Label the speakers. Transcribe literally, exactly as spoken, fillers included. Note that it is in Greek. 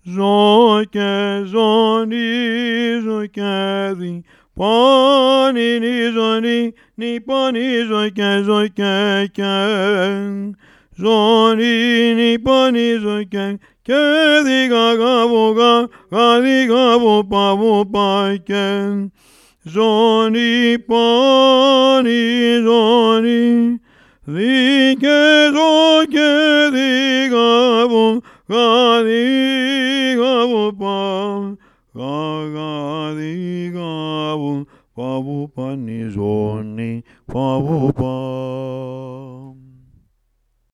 Speaker 1: Ζω και ζωνίζω και δι. Πόνι νι ζωνή, νι πονίζω και ζω και και. Ζωνή νι πονίζω και και δι γαγαβουγα, γαδι γαβου παβου παϊκέ. Ζωνή πόνι ζωνή, δι και ζω και δι γαβου, γαδι